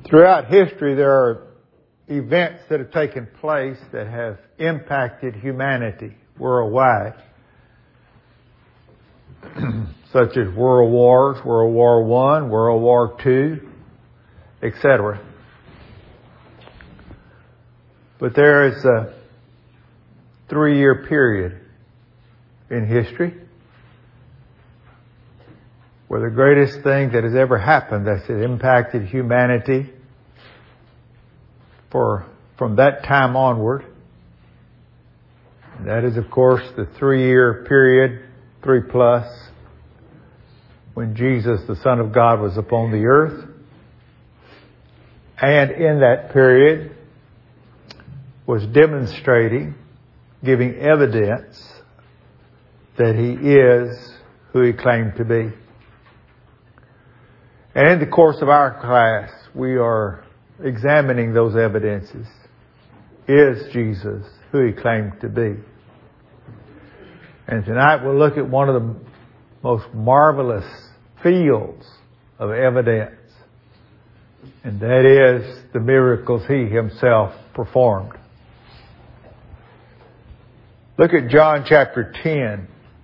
Throughout history, there are events that have taken place that have impacted humanity worldwide, such as world wars, World War I, World War II, etc. But there is a 3-year period in history where the greatest thing that has ever happened that's impacted humanity from that time onward. And that is, of course, the 3-year period, 3+, when Jesus, the Son of God, was upon the earth. And in that period was demonstrating, giving evidence that He is who He claimed to be. And in the course of our class, we are examining those evidences. Is Jesus who He claimed to be? And tonight we'll look at one of the most marvelous fields of evidence, and that is the miracles He Himself performed. Look at John chapter 10.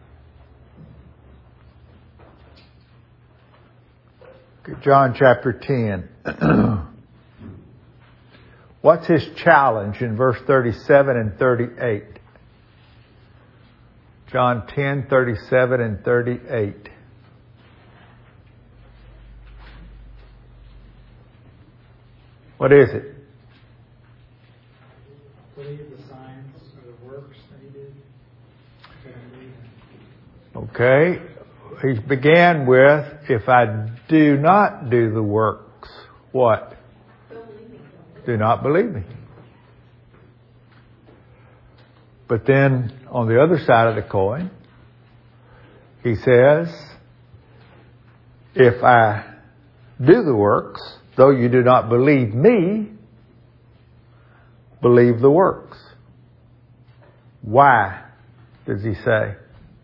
Look at John chapter 10. What's His challenge in verse 37 and 38? John 10, 37 and 38. What is it? Believe the signs or the works that He did. Okay. He began with, if I do not do the works, what? Do not believe me. But then, on the other side of the coin, He says, if I do the works, though you do not believe me, believe the works. Why does He say?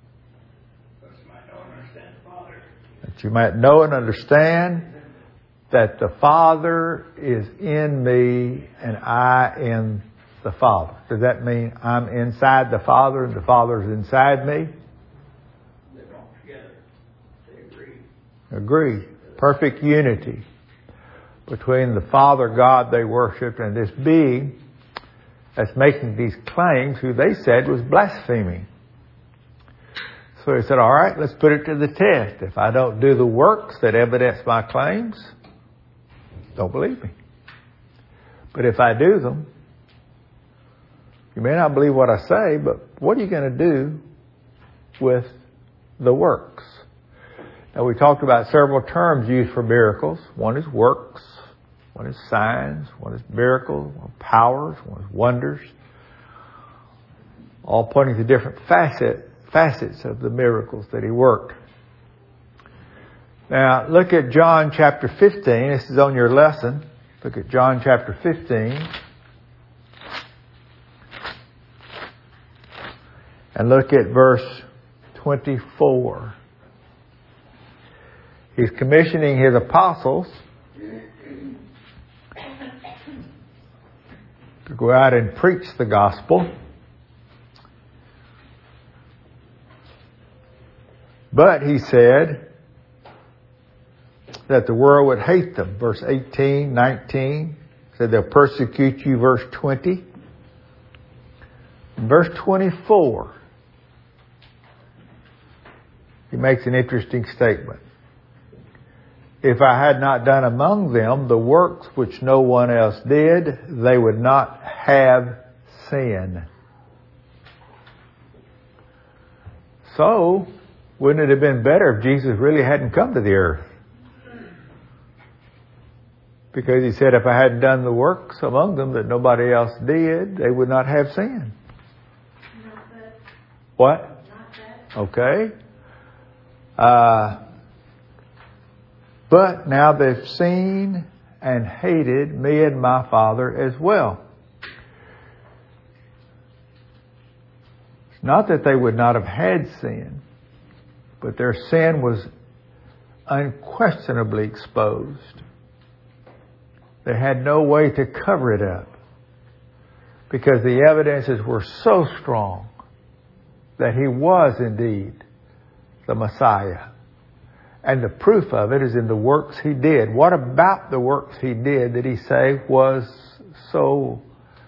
That you might know and understand that the Father is in me and I in the Father. Does that mean I'm inside the Father and the Father is inside me? They belong together. They agree. Agree. Perfect unity between the Father God they worshipped and this being that's making these claims who they said was blaspheming. So He said, all right, let's put it to the test. If I don't do the works that evidence my claims, don't believe me. But if I do them, you may not believe what I say, but what are you going to do with the works? Now, we talked about several terms used for miracles. One is works, one is signs, one is miracles, one is powers, one is wonders. All pointing to different facets of the miracles that He worked. Now, look at John chapter 15. This is on your lesson. Look at John chapter 15. And look at verse 24. He's commissioning His apostles to go out and preach the gospel. But He said that the world would hate them. Verse 18, 19, said they'll persecute you. Verse 20. In verse 24, He makes an interesting statement. If I had not done among them the works which no one else did, they would not have sin. So, wouldn't it have been better if Jesus really hadn't come to the earth? Because He said, if I hadn't done the works among them that nobody else did, they would not have sin. What? Okay. But now they've seen and hated me and my Father as well. It's not that they would not have had sin, but their sin was unquestionably exposed. They had no way to cover it up because the evidences were so strong that he was indeed the Messiah. And the proof of it is in the works he did. What about the works he did did he say was so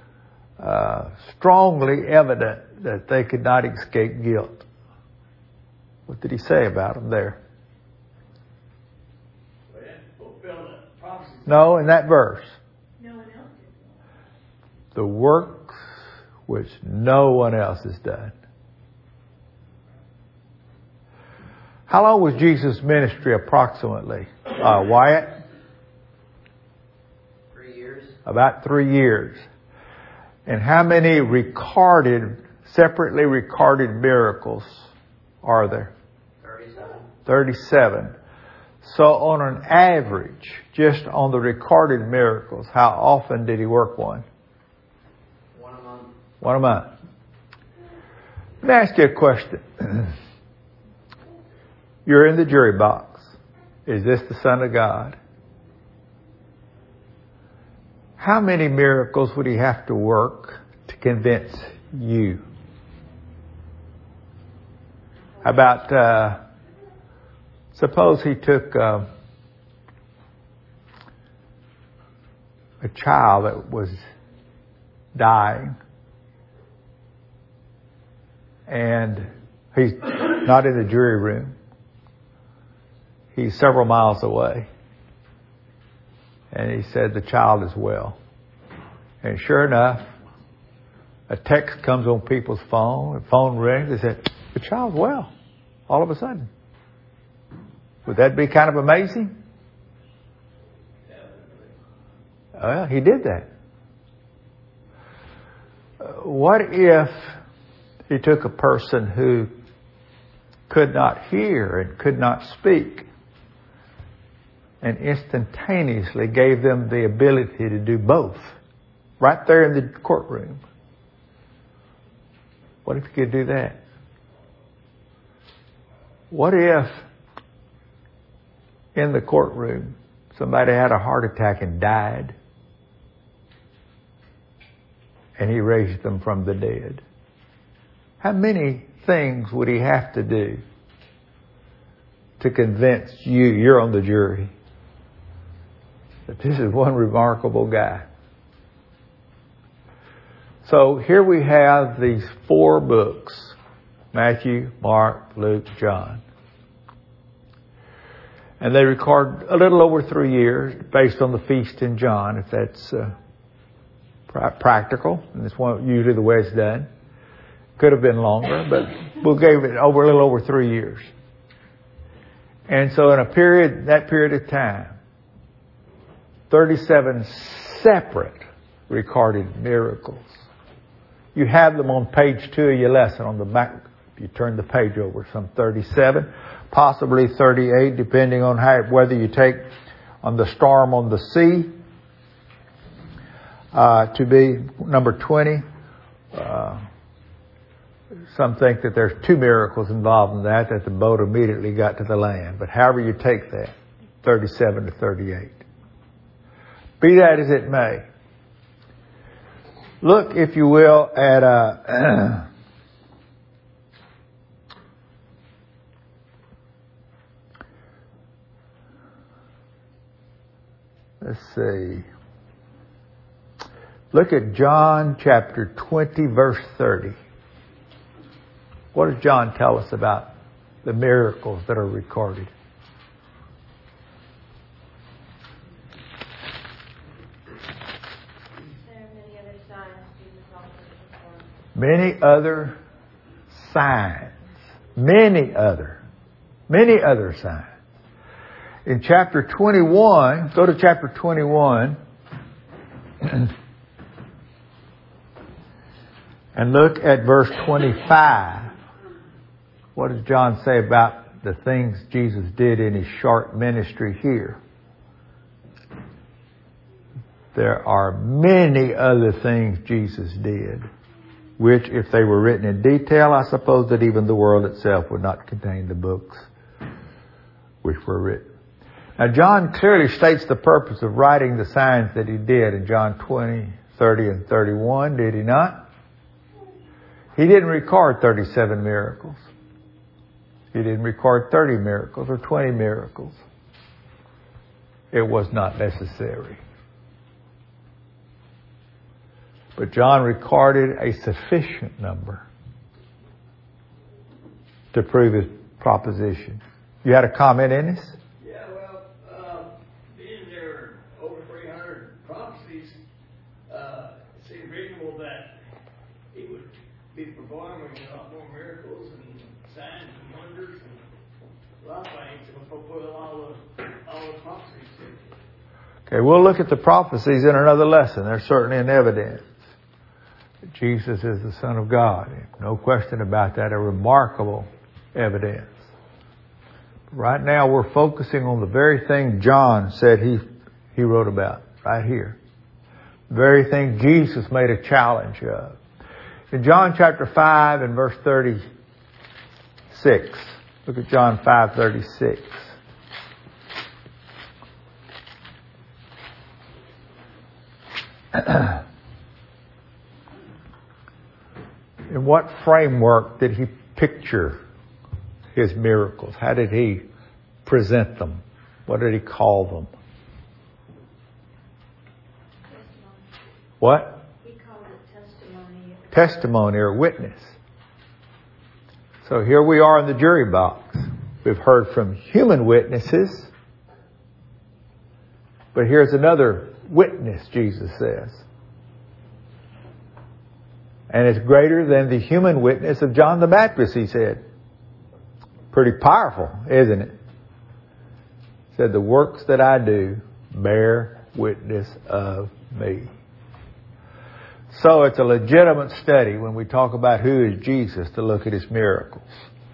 strongly evident that they could not escape guilt? What did he say about them there? No, in that verse. No one else did. The works which no one else has done. How long was Jesus' ministry approximately? Wyatt? 3 years. About 3 years. And how many separately recorded miracles are there? 37. 37. So on an average, just on the recorded miracles, how often did he work one? 1 a month. One a month. Let me ask you a question. You're in the jury box. Is this the Son of God? How many miracles would he have to work to convince you? How about, suppose he took a child that was dying and he's not in the jury room. He's several miles away. And he said the child is well. And sure enough, a text comes on people's phone. The phone rings. They said, the child's well. All of a sudden. Would that be kind of amazing? Well, he did that. What if he took a person who could not hear and could not speak and instantaneously gave them the ability to do both right there in the courtroom? What if you could do that? What if in the courtroom somebody had a heart attack and died and he raised them from the dead? How many things would he have to do to convince you, you're on the jury, that this is one remarkable guy? So here we have these 4 books, Matthew, Mark, Luke, John. And they record a little over 3 years based on the feast in John, if that's practical. And that's usually the way it's done. Could have been longer, but we'll give it a little over 3 years. And so in that period of time, 37 separate recorded miracles. You have them on page 2 of your lesson on the back. If you turn the page over, some 37, possibly 38, depending on whether you take on the storm on the sea to be number 20. Some think that there's 2 miracles involved in that the boat immediately got to the land. But however you take that, 37 to 38. Be that as it may. Look, if you will, at let's see. Look at John chapter 20, verse 30. What does John tell us about the miracles that are recorded? Many other signs. Many other signs. In chapter 21, go to chapter 21 and look at verse 25. What does John say about the things Jesus did in his short ministry here? There are many other things Jesus did, which, if they were written in detail, I suppose that even the world itself would not contain the books which were written. Now, John clearly states the purpose of writing the signs that he did in John 20, 30, and 31, did he not? He didn't record 37 miracles. He didn't record 30 miracles or 20 miracles. It was not necessary. But John recorded a sufficient number to prove his proposition. You had a comment in this? Yeah, well, being there over 300 prophecies, it seemed reasonable that he would be performing a lot more miracles and signs and wonders and a lot of things to fulfill all the prophecies. Okay, we'll look at the prophecies in another lesson. They're certainly an evidence that Jesus is the Son of God. No question about that, a remarkable evidence. Right now we're focusing on the very thing John said he wrote about, right here. The very thing Jesus made a challenge of. In John chapter 5 and verse 36, look at John 5:36. In what framework did he picture his miracles? How did he present them? What did he call them? Testimony. What? He called it testimony. Testimony or witness. So here we are in the jury box. We've heard from human witnesses. But here's another witness, Jesus says. And it's greater than the human witness of John the Baptist, he said. Pretty powerful, isn't it? He said, the works that I do bear witness of me. So it's a legitimate study when we talk about who is Jesus to look at his miracles.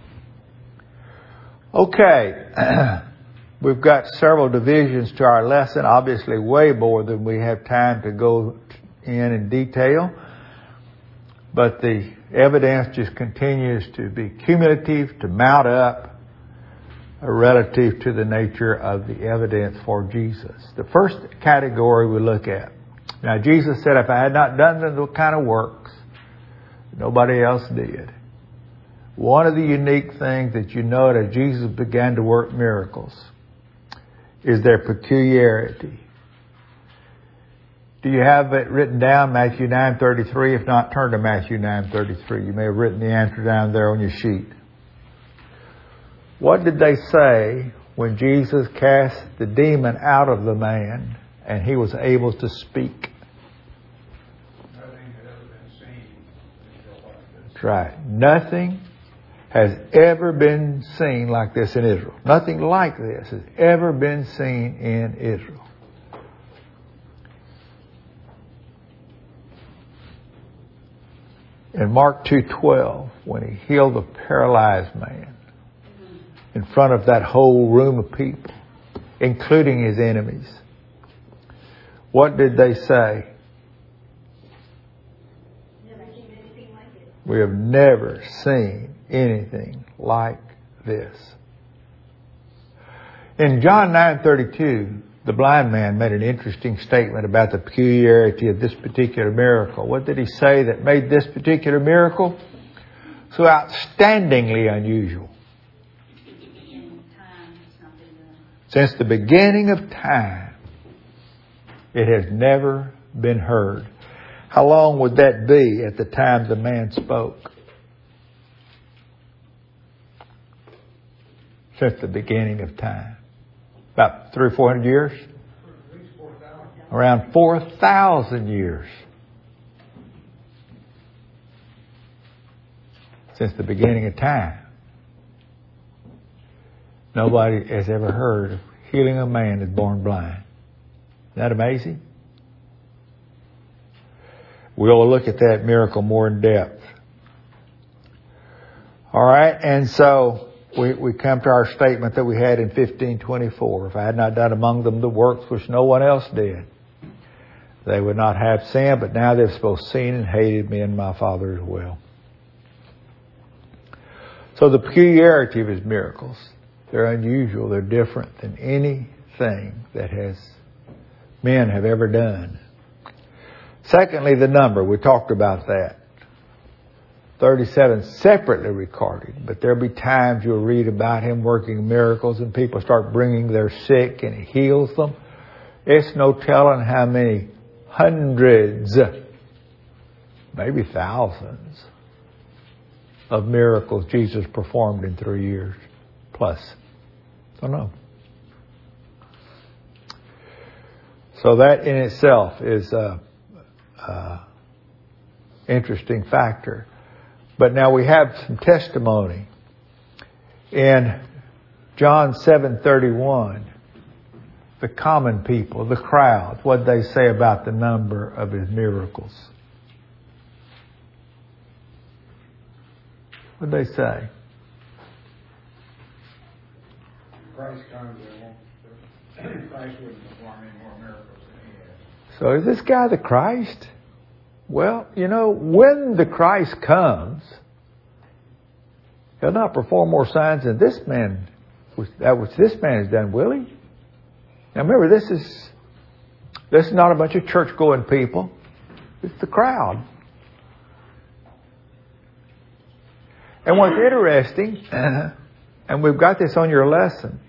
Okay. We've got several divisions to our lesson, obviously way more than we have time to go in detail. But the evidence just continues to be cumulative, to mount up relative to the nature of the evidence for Jesus. The first category we look at. Now, Jesus said, if I had not done the kind of works, nobody else did. One of the unique things that you know that Jesus began to work miracles is their peculiarity. Do you have it written down, Matthew 9:33? If not, turn to Matthew 9:33. You may have written the answer down there on your sheet. What did they say when Jesus cast the demon out of the man and he was able to speak? Nothing had ever been seen until like this. That's right. Nothing has ever been seen like this in Israel. Nothing like this has ever been seen in Israel. In Mark 2:12, when he healed the paralyzed man in front of that whole room of people, including his enemies, what did they say? Never seen anything like it. We have never seen anything like this. In John 9:32, the blind man made an interesting statement about the peculiarity of this particular miracle. What did he say that made this particular miracle so outstandingly unusual? Since the beginning of time, it has never been heard. How long would that be at the time the man spoke? Since the beginning of time. About 300 or 400 years? At least 4,000. Around 4,000 years. Since the beginning of time. Nobody has ever heard of healing a man that's born blind. Isn't that amazing? We'll look at that miracle more in depth. All right, and so we come to our statement that we had in 15:24. If I had not done among them the works which no one else did, they would not have sin, but now they've both seen and hated me and my Father as well. So the peculiarity of his miracles, they're unusual, they're different than anything thing that men have ever done. Secondly, the number. We talked about that. 37 separately recorded. But there'll be times you'll read about him working miracles and people start bringing their sick and he heals them. It's no telling how many hundreds, maybe thousands of miracles Jesus performed in 3 years plus. Don't know. So that in itself is a interesting factor. But now we have some testimony. In John 7:31, the common people, the crowd, what they say about the number of his miracles. What they say? Christ comes, Christ wouldn't perform any more miracles than he has. So is this guy the Christ? Well, when the Christ comes, he'll not perform more signs than this man, that which this man has done, will he? Now remember, this is not a bunch of church-going people. It's the crowd. And what's interesting, and we've got this on your lesson,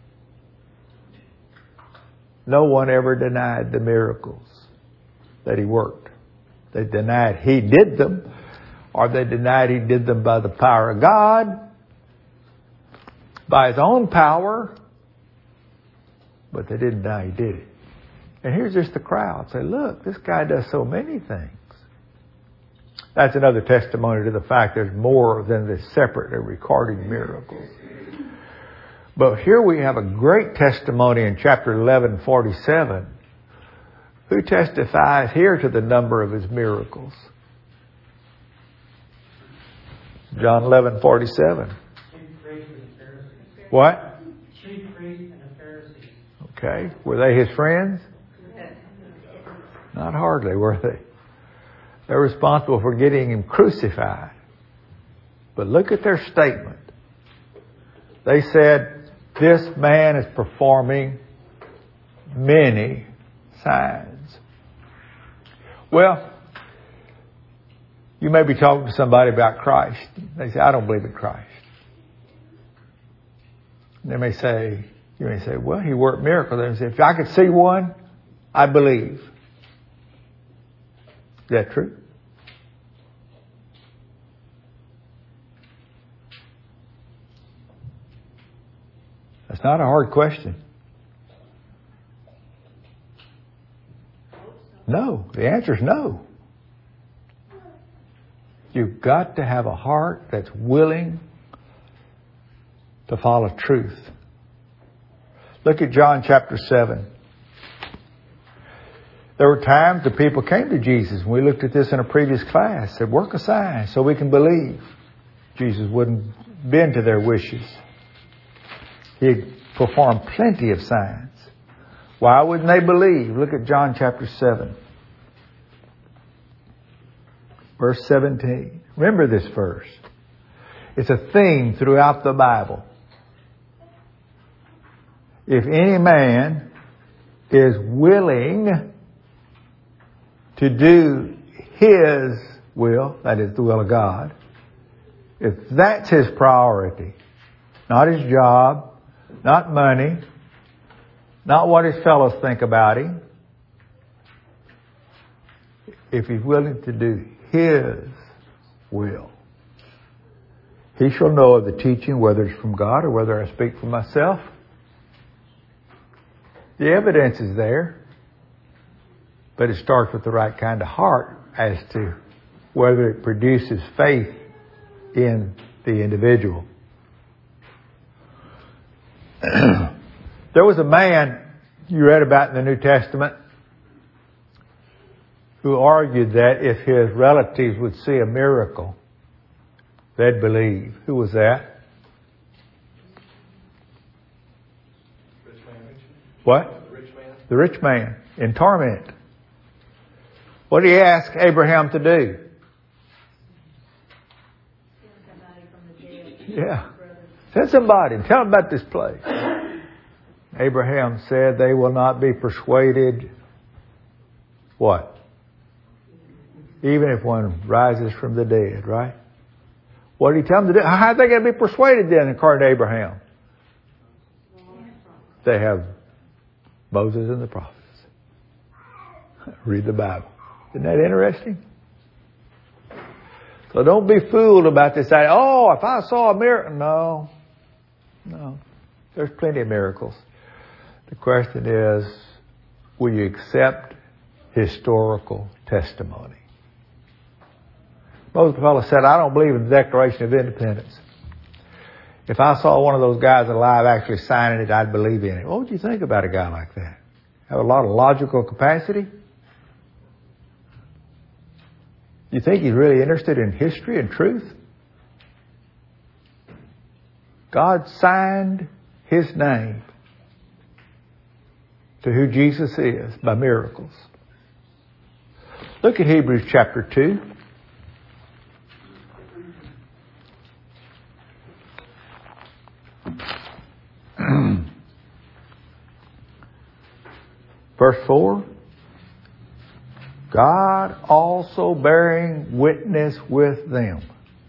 no one ever denied the miracles that he worked. They denied he did them, or they denied he did them by the power of God, by his own power, but they didn't deny he did it. And here's just the crowd. Say, look, this guy does so many things. That's another testimony to the fact there's more than the separately recorded miracles. But here we have a great testimony in chapter 11:47. Who testifies here to the number of his miracles? John 11:47. What? Chief priests and the Pharisees. Okay. Were they his friends? Not hardly, were they? They're responsible for getting him crucified. But look at their statement. They said, this man is performing many signs. Well, you may be talking to somebody about Christ. They say, I don't believe in Christ. And you may say, well, he worked miracles. They say, if I could see one, I believe. Is that true? That's not a hard question. No. The answer is no. You've got to have a heart that's willing to follow truth. Look at John chapter 7. There were times the people came to Jesus, and we looked at this in a previous class, said, work a sign so we can believe. Jesus wouldn't bend to their wishes. He performed plenty of signs. Why wouldn't they believe? Look at John chapter 7. Verse 17. Remember this verse. It's a theme throughout the Bible. If any man is willing to do his will, that is the will of God, if that's his priority, not his job, not money, not what his fellows think about him, if he's willing to do his will, he shall know of the teaching, whether it's from God or whether I speak for myself. The evidence is there, but it starts with the right kind of heart as to whether it produces faith in the individual. There was a man you read about in the New Testament who argued that if his relatives would see a miracle, they'd believe. Who was that? What? The rich man in torment. What did he ask Abraham to do? Yeah. Send somebody and tell them about this place. Abraham said they will not be persuaded, what? Even if one rises from the dead, right? What did he tell them to do? How are they going to be persuaded then, according to Abraham? They have Moses and the prophets. Read the Bible. Isn't that interesting? So don't be fooled about this idea. Oh, if I saw a miracle. No. There's plenty of miracles. The question is, will you accept historical testimony? Most fellows said, I don't believe in the Declaration of Independence. If I saw one of those guys alive actually signing it, I'd believe in it. What would you think about a guy like that? Have a lot of logical capacity? You think he's really interested in history and truth? God signed His name to who Jesus is by miracles. Look at Hebrews chapter 2. Verse 4. God also bearing witness with them,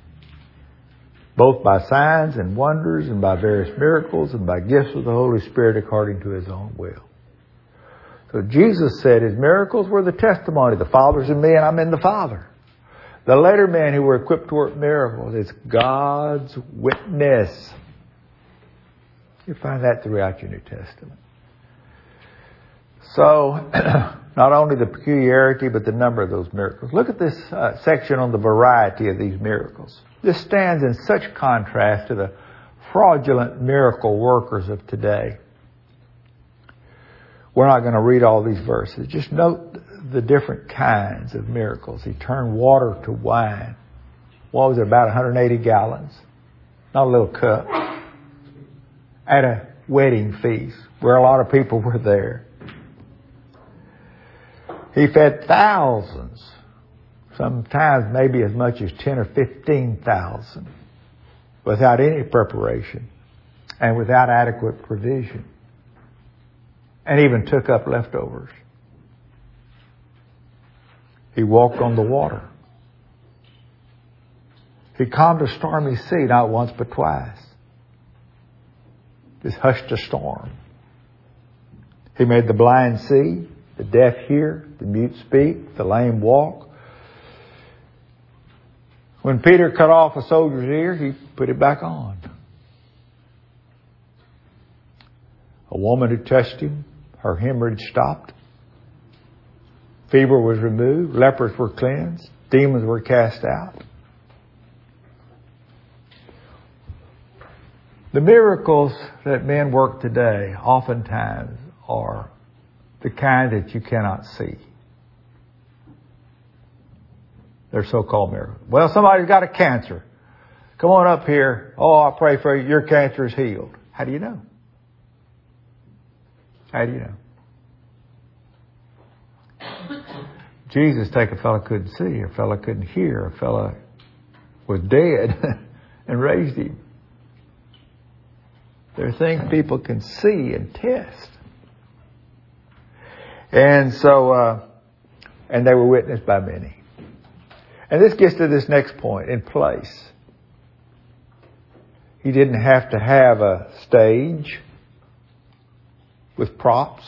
both by signs and wonders and by various miracles and by gifts of the Holy Spirit according to His own will. So Jesus said His miracles were the testimony. The Father's in me and I'm in the Father. The later men who were equipped to work miracles, it's God's witness. You find that throughout your New Testament. So, not only the peculiarity, but the number of those miracles. Look at this section on the variety of these miracles. This stands in such contrast to the fraudulent miracle workers of today. We're not going to read all these verses. Just note the different kinds of miracles. He turned water to wine. What was it, about 180 gallons? Not a little cup. At a wedding feast where a lot of people were there. He fed thousands, sometimes maybe as much as 10 or 15,000, without any preparation and without adequate provision, and even took up leftovers. He walked on the water. He calmed a stormy sea not once but twice. Just hushed a storm. He made the blind see, the deaf hear, the mute speak, the lame walk. When Peter cut off a soldier's ear, he put it back on. A woman who touched him, her hemorrhage stopped. Fever was removed, lepers were cleansed, demons were cast out. The miracles that men work today oftentimes are the kind that you cannot see. They're so-called miracles. Well, somebody's got a cancer. Come on up here. Oh, I pray for you. Your cancer is healed. How do you know? How do you know? Jesus take a fellow couldn't see, a fellow couldn't hear, a fellow was dead and raised him. There are things people can see and test. And so, and they were witnessed by many. And this gets to this next point, in place. He didn't have to have a stage with props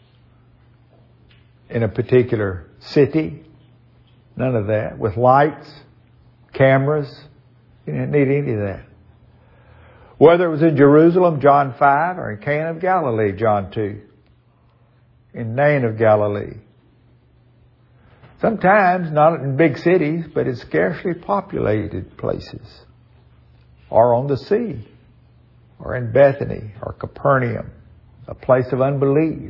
in a particular city. None of that. With lights, cameras. He didn't need any of that. Whether it was in Jerusalem, John 5, or in Cana of Galilee, John 2. In Nain of Galilee. Sometimes not in big cities, but in scarcely populated places. Or on the sea. Or in Bethany or Capernaum. A place of unbelief.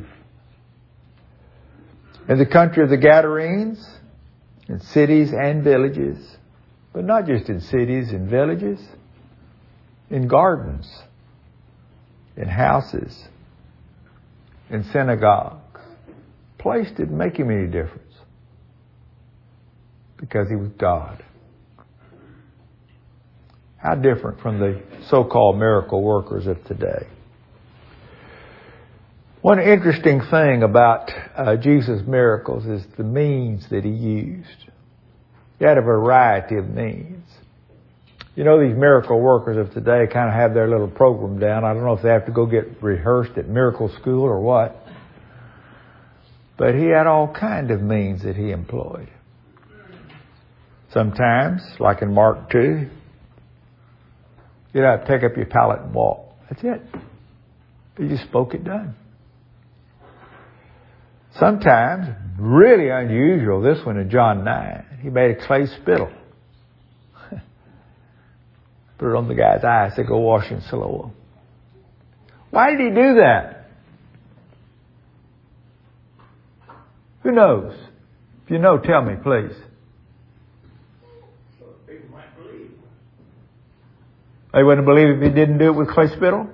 In the country of the Gadarenes. In cities and villages. But not just in cities and villages. In gardens. In houses. In synagogues. Place didn't make him any difference. Because he was God. How different from the so-called miracle workers of today. One interesting thing about Jesus' miracles is the means that he used. He had a variety of means. You know, these miracle workers of today kind of have their little program down. I don't know if they have to go get rehearsed at miracle school or what. But he had all kinds of means that he employed. Sometimes, like in Mark 2, you'd have to take up your pallet and walk. That's it. He just spoke it done. Sometimes, really unusual, this one in John 9, he made a clay spittle. Put it on the guy's eye, said, go wash in Siloam. Why did he do that? Who knows? If you know, tell me, please. So people might believe. They wouldn't believe if he didn't do it with clay spittle?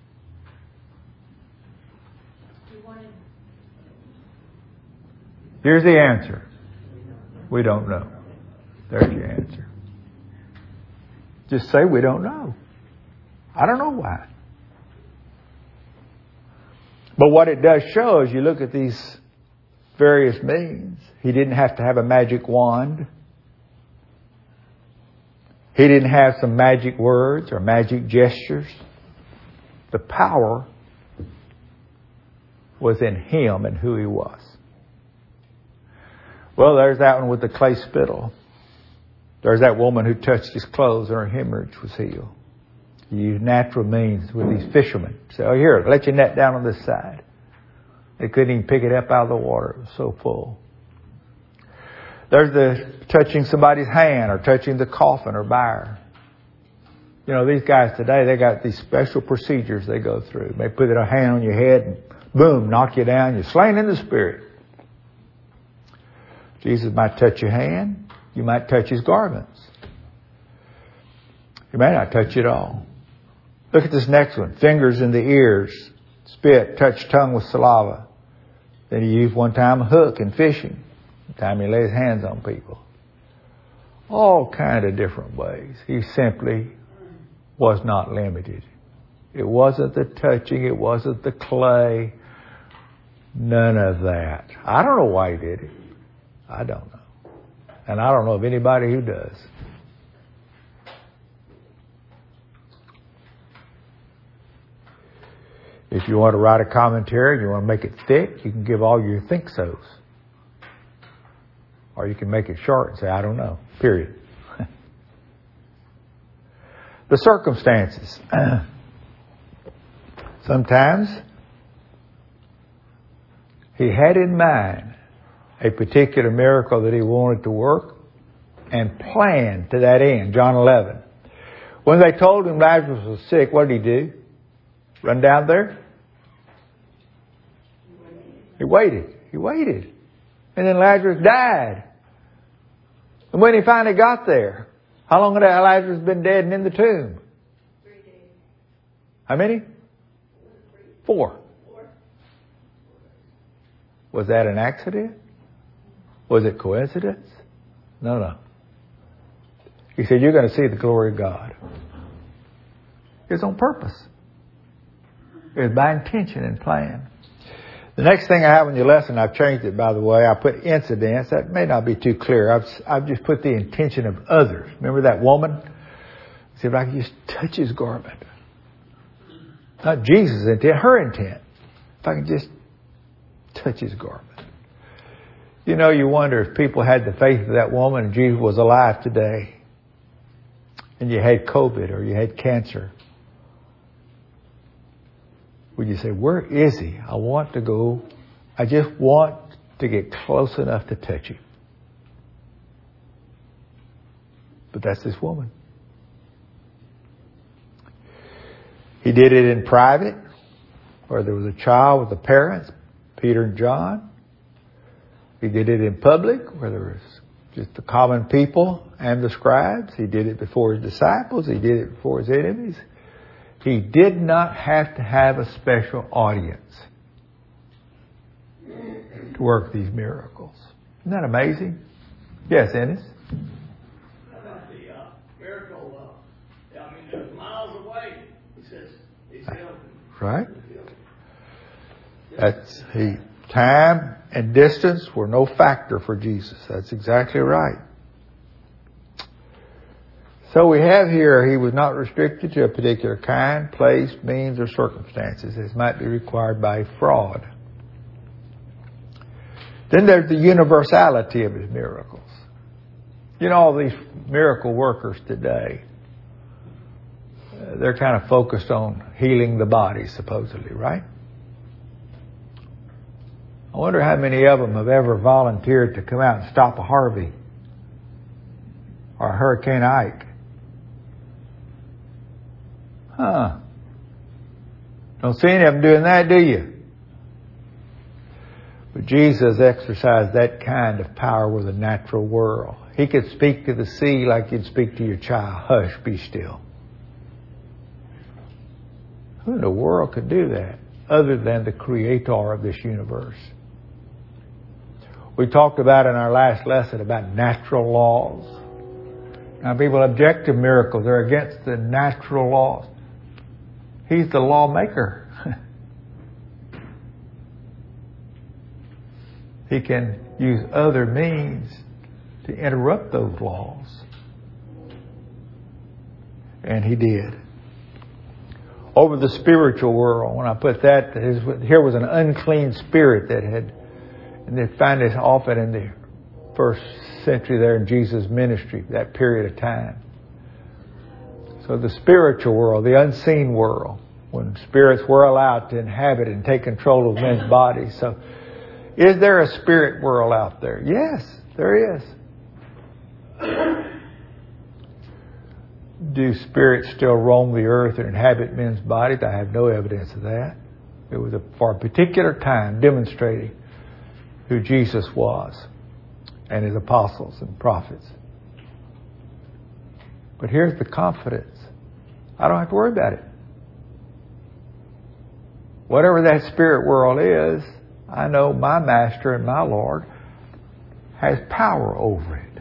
Here's the answer. We don't know. There's your answer. Just say we don't know. I don't know why. But what it does show is you look at these various means. He didn't have to have a magic wand. He didn't have some magic words or magic gestures. The power was in him and who he was. Well, there's that one with the clay spittle. There's that woman who touched his clothes and her hemorrhage was healed. He used natural means with these fishermen. Say, oh, here, let your net down on this side. They couldn't even pick it up out of the water. It was so full. There's the touching somebody's hand or touching the coffin or bier. You know, these guys today, they got these special procedures they go through. They put a hand on your head and boom, knock you down. You're slain in the spirit. Jesus might touch your hand. You might touch his garments. You may not touch it all. Look at this next one. Fingers in the ears. Spit. Touch tongue with saliva. Then he used one time a hook in fishing. One time he laid his hands on people. All kind of different ways. He simply was not limited. It wasn't the touching. It wasn't the clay. None of that. I don't know why he did it. I don't know. And I don't know of anybody who does. If you want to write a commentary and you want to make it thick, you can give all your think-sos. Or you can make it short and say, I don't know, period. The circumstances. Sometimes he had in mind a particular miracle that he wanted to work and planned to that end. John 11. When they told him Lazarus was sick, what did he do? Run down there? He waited. He waited. And then Lazarus died. And when he finally got there, how long had Lazarus been dead and in the tomb? 3 days. How many? 4. Was that an accident? Was it coincidence? No. He said, you're going to see the glory of God. It's on purpose. It's by intention and plan. The next thing I have in your lesson, I've changed it, by the way. I put incidents. That may not be too clear. I've just put the intention of others. Remember that woman? See if I can just touch his garment. Not Jesus' intent, her intent. If I can just touch his garment. You know, you wonder if people had the faith of that woman and Jesus was alive today. And you had COVID or you had cancer. Would you say, where is he? I want to go. I just want to get close enough to touch him. But that's this woman. He did it in private, where there was a child with the parents, Peter and John. He did it in public, where there was just the common people and the scribes. He did it before his disciples. He did it before his enemies. He did not have to have a special audience to work these miracles. Isn't that amazing? Yes, Ennis? How about the miracle? I mean, they're miles away. He says, he's healed. Right? Time and distance were no factor for Jesus. That's exactly right. So we have here, he was not restricted to a particular kind, place, means, or circumstances as might be required by fraud. Then there's the universality of his miracles. You know, all these miracle workers today, they're kind of focused on healing the body, supposedly, right? I wonder how many of them have ever volunteered to come out and stop a Harvey or a Hurricane Ike. Don't see any of them doing that, do you? But Jesus exercised that kind of power with the natural world. He could speak to the sea like you'd speak to your child. Hush, be still. Who in the world could do that other than the creator of this universe? We talked about in our last lesson about natural laws. Now people object to miracles. They're against the natural laws. He's the lawmaker. He can use other means to interrupt those laws. And he did. Over the spiritual world, when I put that, here was an unclean spirit that had, and they find this often in the first century there in Jesus' ministry, that period of time. So the spiritual world, the unseen world, when spirits were allowed to inhabit and take control of men's bodies. So is there a spirit world out there? Yes, there is. Do spirits still roam the earth and inhabit men's bodies? I have no evidence of that. It was for a particular time demonstrating who Jesus was and his apostles and prophets. But here's the confidence. I don't have to worry about it. Whatever that spirit world is, I know my Master and my Lord has power over it.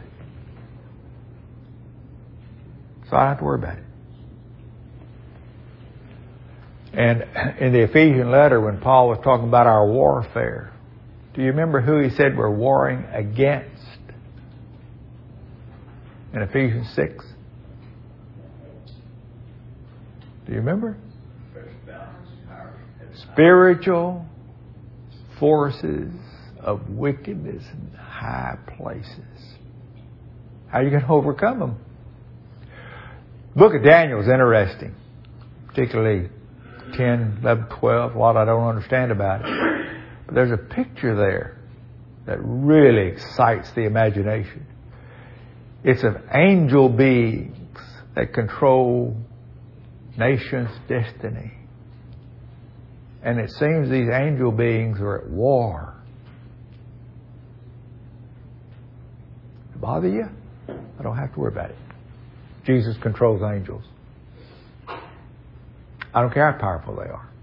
So I don't have to worry about it. And in the Ephesian letter, when Paul was talking about our warfare, do you remember who he said we're warring against? In Ephesians 6. Do you remember? Spiritual forces of wickedness in high places. How are you going to overcome them? The book of Daniel is interesting, particularly 10, 11, 12, a lot I don't understand about it. But there's a picture there that really excites the imagination. It's of angel beings that control nations' destiny. And it seems these angel beings are at war. Bother you? I don't have to worry about it. Jesus controls angels. I don't care how powerful they are.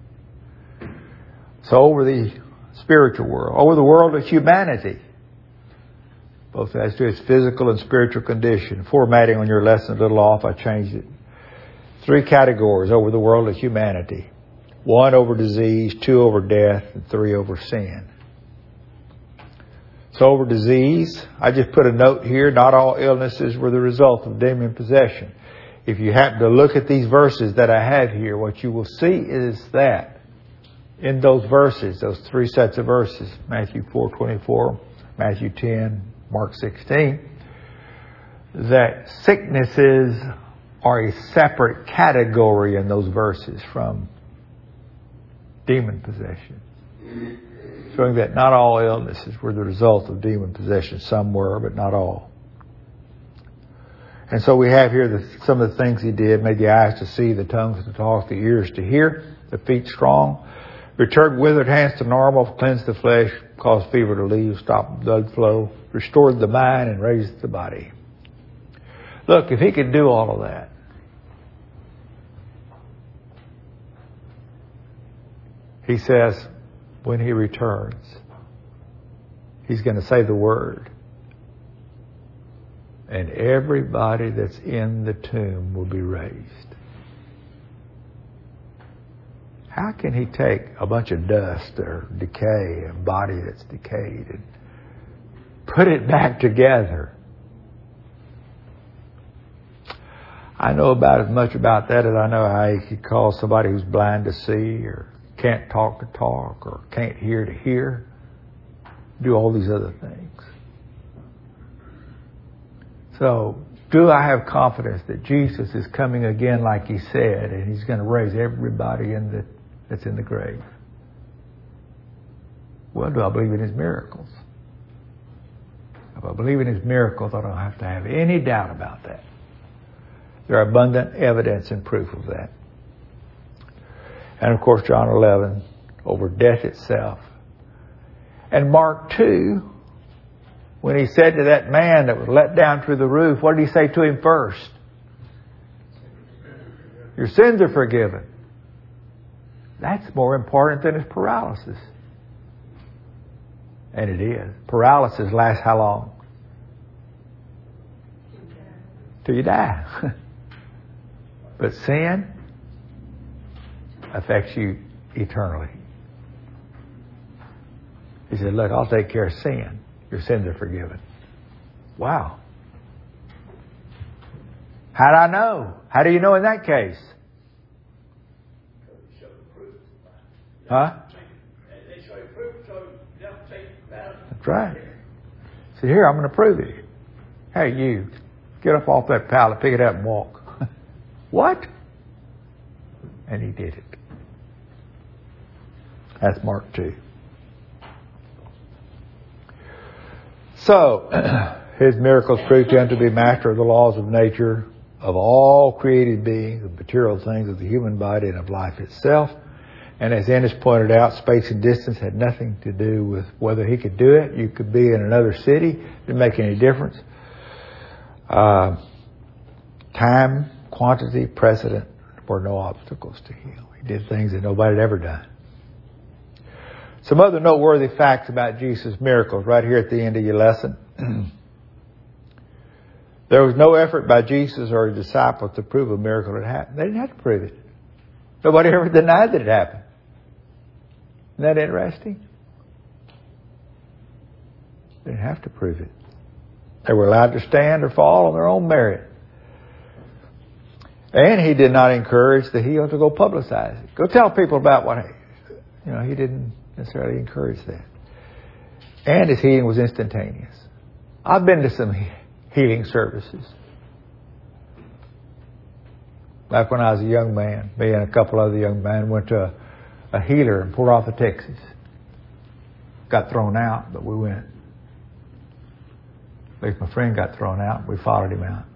So over the spiritual world, over the world of humanity, both as to its physical and spiritual condition. Formatting on your lesson a little off, I changed it. 3 categories over the world of humanity. 1 over disease, 2 over death, and 3 over sin. So over disease, I just put a note here. Not all illnesses were the result of demon possession. If you happen to look at these verses that I have here, what you will see is that in those verses, those 3 sets of verses, Matthew 4:24, Matthew 10, Mark 16, that sicknesses are a separate category in those verses from demon possession. Showing that not all illnesses were the result of demon possession. Some were, but not all. And so we have here some of the things he did. Made the eyes to see, the tongues to talk, the ears to hear, the feet strong. Returned withered hands to normal, cleansed the flesh, caused fever to leave, stopped blood flow, restored the mind, and raised the body. Look, if he could do all of that, he says, when he returns, he's going to say the word. And everybody that's in the tomb will be raised. How can he take a bunch of dust or decay, a body that's decayed, and put it back together? I know about as much about that as I know how he could cause somebody who's blind to see, or can't talk to talk, or can't hear to hear. Do all these other things. So, do I have confidence that Jesus is coming again like he said, and he's going to raise everybody that's in the grave? Well, do I believe in his miracles? If I believe in his miracles, I don't have to have any doubt about that. There are abundant evidence and proof of that. And of course, John 11, over death itself. And Mark 2, when he said to that man that was let down through the roof, what did he say to him first? Your sins are forgiven. That's more important than his paralysis. And it is. Paralysis lasts how long? Till you die. But sin affects you eternally. He said, look, I'll take care of sin. Your sins are forgiven. Wow. How do I know? How do you know in that case? Huh? They show you proof, so they'll take that. That's right. So here, I'm going to prove it. Hey, you, get up off that pallet, pick it up and walk. What? And he did it. That's Mark 2. So, his miracles proved him to be master of the laws of nature, of all created beings, of material things, of the human body, and of life itself. And as Ennis pointed out, space and distance had nothing to do with whether he could do it. You could be in another city. It didn't make any difference. Time, quantity, precedent were no obstacles to him. He did things that nobody had ever done. Some other noteworthy facts about Jesus' miracles right here at the end of your lesson. There was no effort by Jesus or his disciples to prove a miracle had happened. They didn't have to prove it. Nobody ever denied that it happened. Isn't that interesting? They didn't have to prove it. They were allowed to stand or fall on their own merit. And he did not encourage the healed to go publicize it. Go tell people about what he didn't necessarily encourage that. And his healing was instantaneous. I've been to some healing services. Back when I was a young man, me and a couple other young men went to a healer in Port Arthur, Texas. Got thrown out, but we went. At least my friend got thrown out. We followed him out.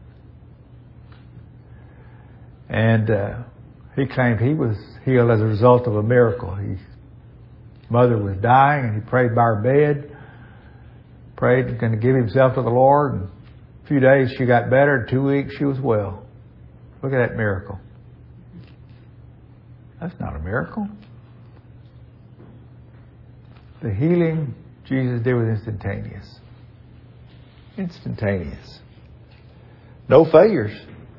And he claimed he was healed as a result of a miracle. His mother was dying, and he prayed by her bed. Prayed, he's going to give himself to the Lord. And a few days she got better. In 2 weeks she was well. Look at that miracle. That's not a miracle. The healing Jesus did was instantaneous. Instantaneous. No failures.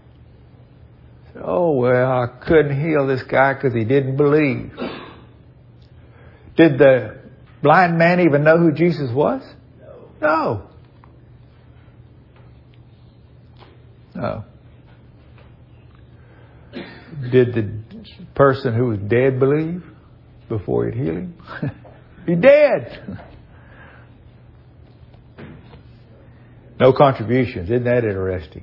Oh, well, I couldn't heal this guy because he didn't believe. Did the blind man even know who Jesus was? No. No. Did the person who was dead believe before he'd heal him? He dead. No contributions. Isn't that interesting?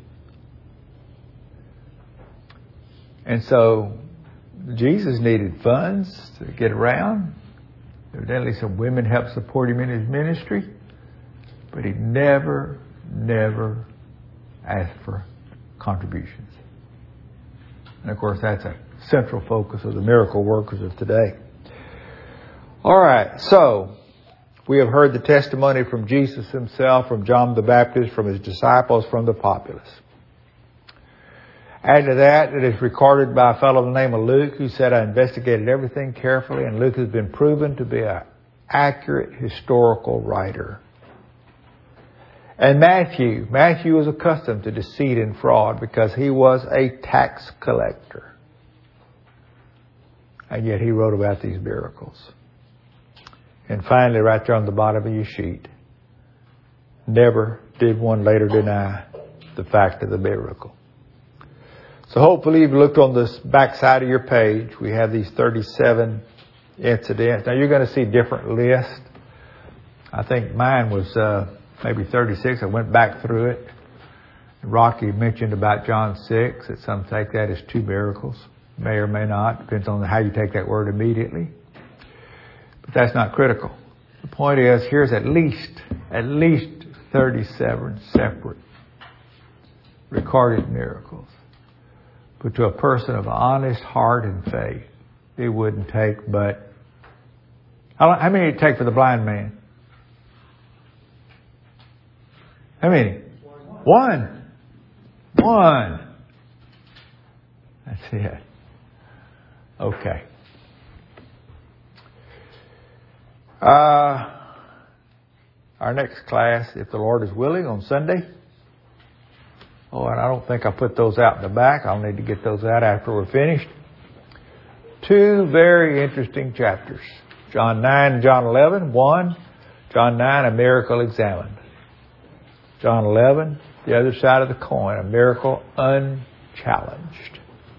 And so Jesus needed funds to get around. Evidently some women helped support him in his ministry. But he never asked for contributions. And of course that's a central focus of the miracle workers of today. All right, so we have heard the testimony from Jesus himself, from John the Baptist, from his disciples, from the populace. Add to that, it is recorded by a fellow by the name of Luke, who said, I investigated everything carefully, and Luke has been proven to be an accurate historical writer. And Matthew was accustomed to deceit and fraud because he was a tax collector. And yet he wrote about these miracles. And finally, right there on the bottom of your sheet, never did one later deny the fact of the miracle. So hopefully you've looked on this back side of your page. We have these 37 incidents. Now you're going to see different lists. I think mine was maybe 36. I went back through it. Rocky mentioned about John 6, that some take that as 2 miracles. May or may not. Depends on how you take that word immediately. But that's not critical. The point is, here's at least 37 separate recorded miracles. But to a person of honest heart and faith, it wouldn't take but... How many did it take for the blind man? How many? One. That's it. Okay. Our next class, if the Lord is willing, on Sunday. Oh, and I don't think I put those out in the back. I'll need to get those out after we're finished. 2 very interesting chapters. John 9 and John 11. 1, John 9, a miracle examined. John 11, the other side of the coin, a miracle unchallenged.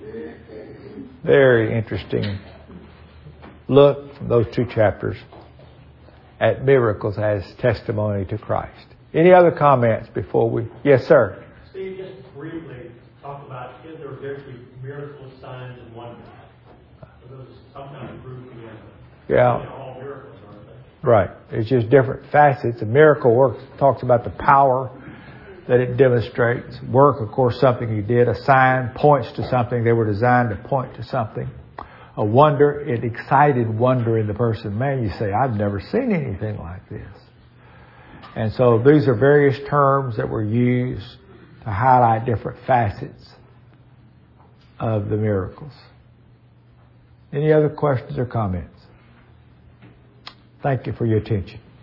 Very interesting look from those 2 chapters at miracles as testimony to Christ. Any other comments before we... Yes, sir. Steve, just briefly talk about, is there actually miracles, signs, and wonders? So those some kind of group together. Yeah. They're all miracles, aren't they? Right. It's just different facets. A miracle work talks about the power that it demonstrates. Work, of course, something you did. A sign points to something. They were designed to point to something. A wonder, it excited wonder in the person. Man, you say, I've never seen anything like this. And so these are various terms that were used to highlight different facets of the miracles. Any other questions or comments? Thank you for your attention.